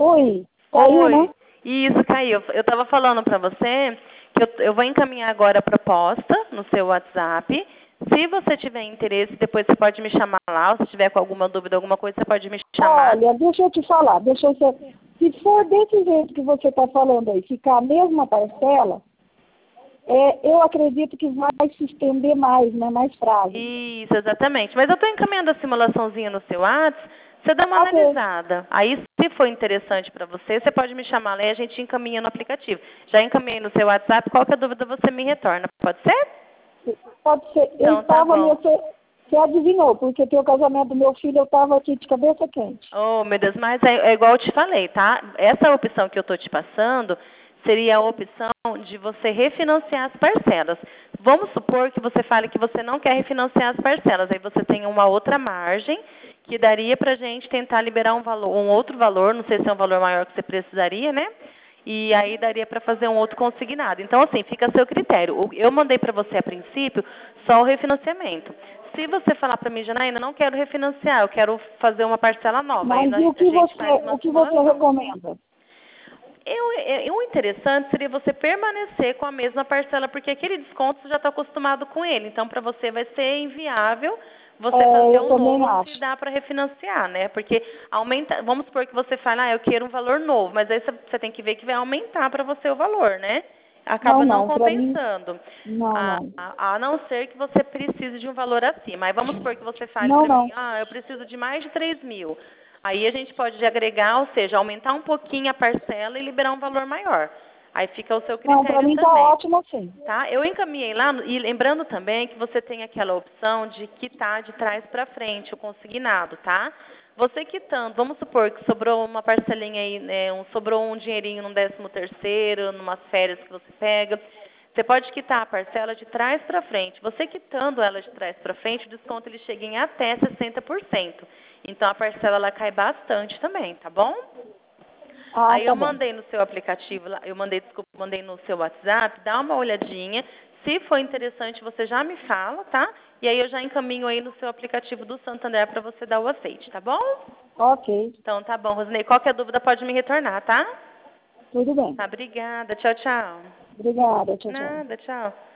Oi, caiu, Oi. né? Isso, caiu. Eu estava falando para você que eu vou encaminhar agora a proposta no seu WhatsApp. Se você tiver interesse, depois você pode me chamar lá. Ou se tiver com alguma dúvida, alguma coisa, você pode me chamar. Olha, deixa eu te falar, se for desse jeito que você está falando aí, ficar a mesma parcela, eu acredito que vai se estender mais, né? Mais prazo. Isso, exatamente. Mas eu estou encaminhando a simulaçãozinha no seu WhatsApp. Você dá uma Ok. analisada. Aí, se for interessante para você, você pode me chamar lá e a gente encaminha no aplicativo. Já encaminhei no seu WhatsApp. Qualquer dúvida você me retorna. Pode ser? Pode ser. Eu Então, tá estava ali, bom. você adivinhou, porque tem o casamento do meu filho, eu estava aqui de cabeça quente. Oh, meu Deus, mas é igual eu te falei, tá? Essa opção que eu estou te passando seria a opção de você refinanciar as parcelas. Vamos supor que você fale que você não quer refinanciar as parcelas, aí você tem uma outra margem que daria para a gente tentar liberar um outro valor, não sei se é um valor maior que você precisaria, né? E aí daria para fazer um outro consignado. Então, assim, fica a seu critério. Eu mandei para você, a princípio, só o refinanciamento. Se você falar para mim, Janaína, não quero refinanciar, eu quero fazer uma parcela nova, aí Mas e a gente faz uma o que você simulação. recomenda? O interessante seria você permanecer com a mesma parcela, porque aquele desconto você já está acostumado com ele. Então, para você vai ser inviável você fazer Eu um também novo se acho. dá para refinanciar, né? Porque aumenta, vamos supor que você fala, eu quero um valor novo, mas aí você tem que ver que vai aumentar para você o valor, né? Acaba não Não, para mim, compensando. não. A não ser que você precise de um valor acima. Aí vamos supor que você fale Não, para mim, não. eu preciso de mais de 3.000. Aí a gente pode agregar, ou seja, aumentar um pouquinho a parcela e liberar um valor maior. Aí fica ao seu Não, para critério mim tá também. ótimo assim. Tá? Eu encaminhei lá, e lembrando também que você tem aquela opção de quitar de trás para frente o consignado, tá? Você quitando, vamos supor que sobrou uma parcelinha aí, né, sobrou um dinheirinho no 13º, numas férias que você pega. Você pode quitar a parcela de trás para frente. Você quitando ela de trás para frente, o desconto ele chega em até 60%. Então a parcela ela cai bastante também, tá bom? Ah, Aí tá eu bom. mandei no seu aplicativo, mandei no seu WhatsApp, dá uma olhadinha. Se for interessante, você já me fala, tá? E aí eu já encaminho aí no seu aplicativo do Santander para você dar o aceite, tá bom? Ok, Então tá bom, Rosinei. Qualquer dúvida pode me retornar, tá? tudo bem. Tá, obrigada. Tchau, tchau. Obrigada, tchau, tchau. Nada, tchau.